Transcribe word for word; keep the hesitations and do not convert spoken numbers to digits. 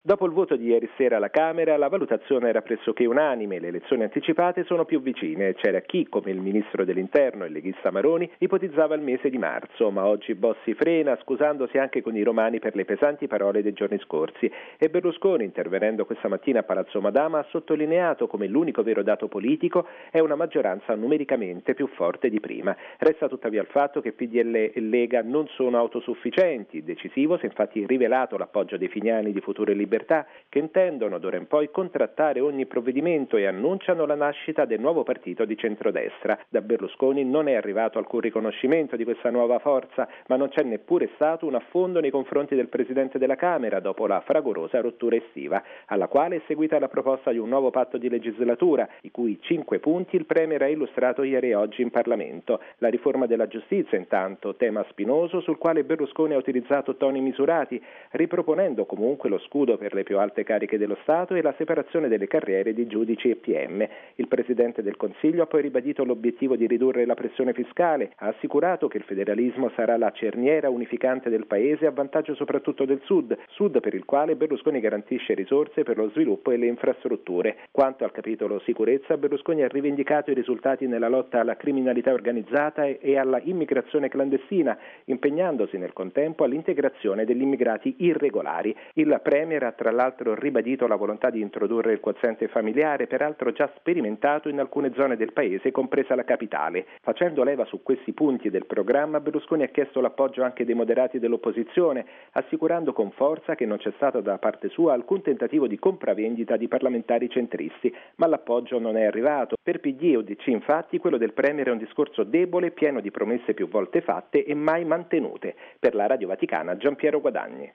Dopo il voto di ieri sera alla Camera, la valutazione era pressoché unanime, le elezioni anticipate sono più vicine. C'era chi, come il ministro dell'Interno e il leghista Maroni, ipotizzava il mese di marzo, ma oggi Bossi frena, scusandosi anche con i romani per le pesanti parole dei giorni scorsi. E Berlusconi, intervenendo questa mattina a Palazzo Madama, ha sottolineato come l'unico vero dato politico è una maggioranza numericamente più forte di prima. Resta tuttavia il fatto che P D L e Lega non sono autosufficienti. Decisivo si è infatti rivelato l'appoggio dei Fignani di Futuro e Libertà, che intendono d'ora in poi contrattare ogni provvedimento e annunciano la nascita del nuovo partito di centrodestra. Da Berlusconi non è arrivato alcun riconoscimento di questa nuova forza, ma non c'è neppure stato un affondo nei confronti del Presidente della Camera dopo la fragorosa rottura estiva, alla quale è seguita la proposta di un nuovo patto di legislatura, i cui cinque punti il Premier ha illustrato ieri e oggi in Parlamento. La riforma della giustizia, intanto, tema spinoso sul quale Berlusconi ha utilizzato toni misurati, riproponendo comunque lo scudo per per le più alte cariche dello Stato e la separazione delle carriere di giudici e P M. Il Presidente del Consiglio ha poi ribadito l'obiettivo di ridurre la pressione fiscale, ha assicurato che il federalismo sarà la cerniera unificante del Paese a vantaggio soprattutto del Sud, Sud per il quale Berlusconi garantisce risorse per lo sviluppo e le infrastrutture. Quanto al capitolo sicurezza, Berlusconi ha rivendicato i risultati nella lotta alla criminalità organizzata e alla immigrazione clandestina, impegnandosi nel contempo all'integrazione degli immigrati irregolari. Il Premier ha tra l'altro ribadito la volontà di introdurre il quoziente familiare, peraltro già sperimentato in alcune zone del paese, compresa la capitale. Facendo leva su questi punti del programma, Berlusconi ha chiesto l'appoggio anche dei moderati dell'opposizione, assicurando con forza che non c'è stato da parte sua alcun tentativo di compravendita di parlamentari centristi, ma l'appoggio non è arrivato. Per P D e U D C, infatti, quello del Premier è un discorso debole, pieno di promesse più volte fatte e mai mantenute. Per la Radio Vaticana, Giampiero Guadagni.